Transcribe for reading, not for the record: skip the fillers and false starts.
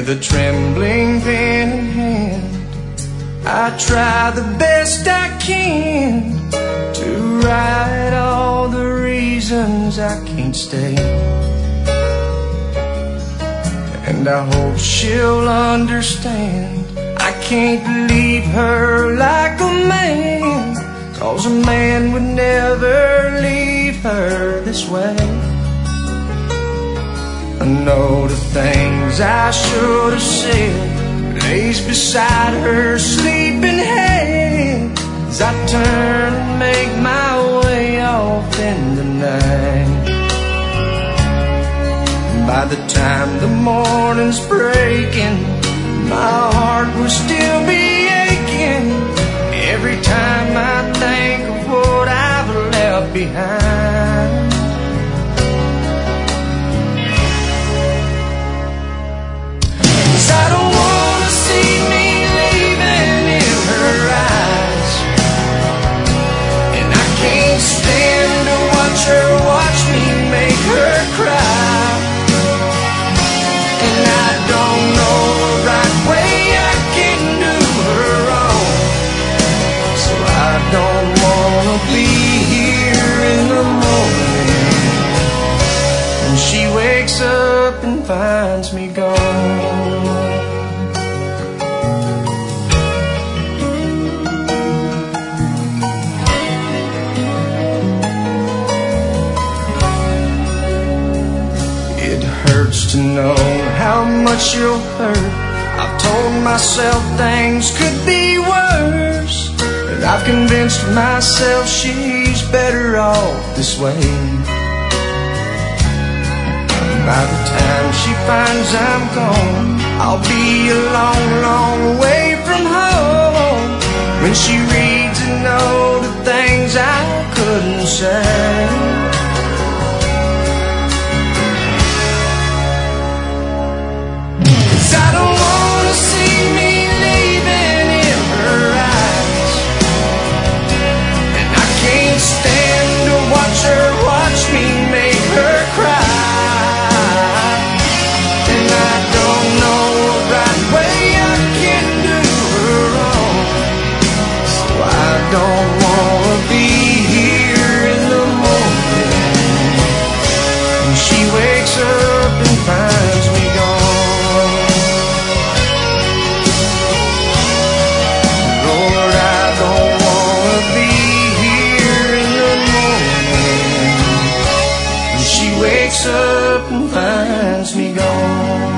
With a trembling pen in hand, I try the best I can to write all the reasons I can't stay. And I hope she'll understand I can't leave her like a man, 'cause a man would never leave her this way. I know the things I should have said lays beside her sleeping head as I turn and make my way off in the night. By the time the morning's breaking, my heart will still be aching every time I think of what I've left behind. I don't wanna see me leaving in her eyes, and I can't stand to watch her watch me make her cry. And I don't know the right way I can do her wrong, so I don't wanna be here in the morning when she wakes up and finds me gone. To know how much you'll hurt, I've told myself things could be worse, but I've convinced myself she's better off this way. By the time she finds I'm gone, I'll be a long, long way from home. When she reads and knows the things I couldn't say, I don't wanna see me leaving in her eyes, and I can't stand to watch her watch me make her cry. And I don't know the right way I can do her wrong, so I don't wanna be here in the morning when she wakes up and finds me gone. Wakes up and finds me gone.